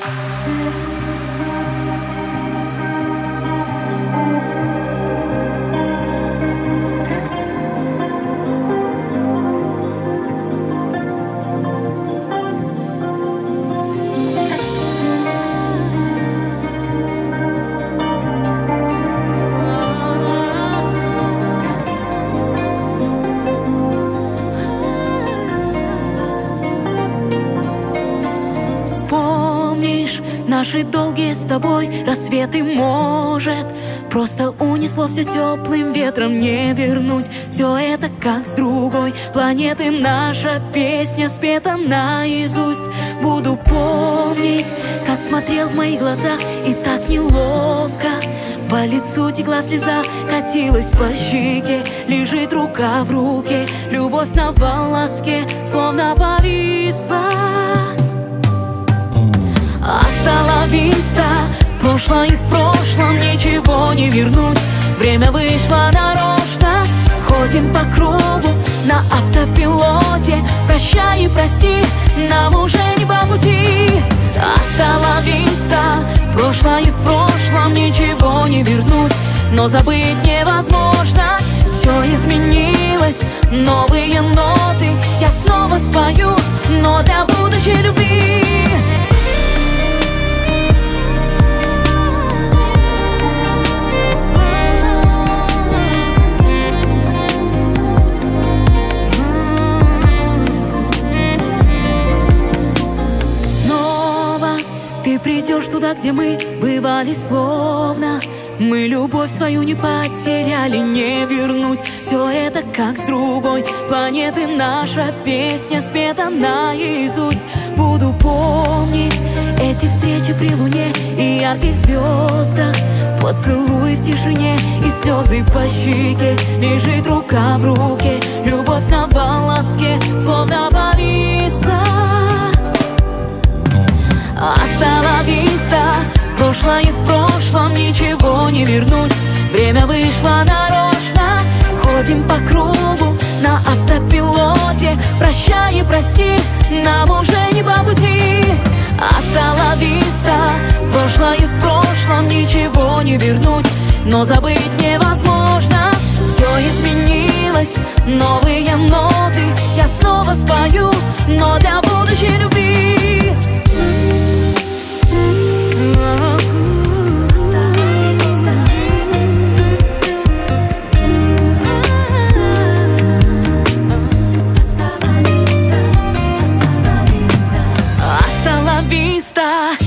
Наши долгие с тобой рассветы, может, просто унесло все теплым ветром, не вернуть все это, как с другой планеты. Наша песня спета наизусть. Буду помнить, как смотрел в моих глазах, и так неловко по лицу текла слеза, катилась по щеке, лежит рука в руке, любовь на волоске словно повисла. Hasta vista, прошлое в прошлом, ничего не вернуть. Время вышло нарочно, ходим по кругу на автопилоте. Прощай и прости, нам уже не по пути. Hasta vista, прошлое в прошлом, ничего не вернуть. Но забыть невозможно, все изменилось, новые ноты я снова спою, но для будущей любви. Ты придешь туда, где мы бывали, словно мы любовь свою не потеряли, не вернуть все это, как с другой планеты. Наша песня спета наизусть. Буду помнить эти встречи при луне и ярких звездах, поцелуй в тишине и слезы по щеке, лежит рука в руке, любовь на волоске словно повисла. Hasta vista, прошлое в прошлом, ничего не вернуть. Время вышло нарочно, ходим по кругу на автопилоте. Прощай и прости, нам уже не по пути. Hasta vista, прошлое в прошлом, ничего не вернуть. Но забыть невозможно, все изменилось, новые ноты я снова спою, но для будущей любви. Hasta la vista.